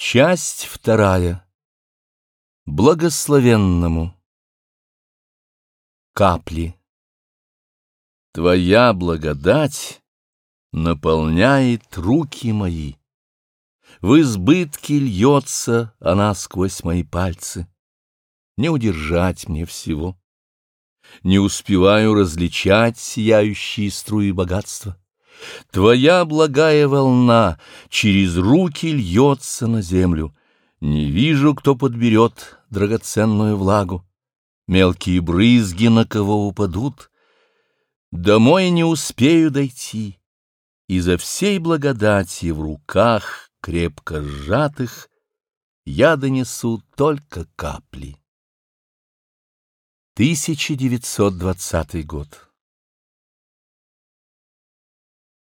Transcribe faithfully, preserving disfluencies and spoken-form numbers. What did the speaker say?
Часть вторая. Благословенному. Капли. Твоя благодать наполняет руки мои. В избытке льется она сквозь мои пальцы. Не удержать мне всего. Не успеваю различать сияющие струи богатства. Твоя благая волна через руки льется на землю. Не вижу, кто подберет драгоценную влагу. Мелкие брызги на кого упадут. Домой не успею дойти. Изо всей благодати в руках, крепко сжатых, я донесу только капли. тысяча девятьсот двадцатый год.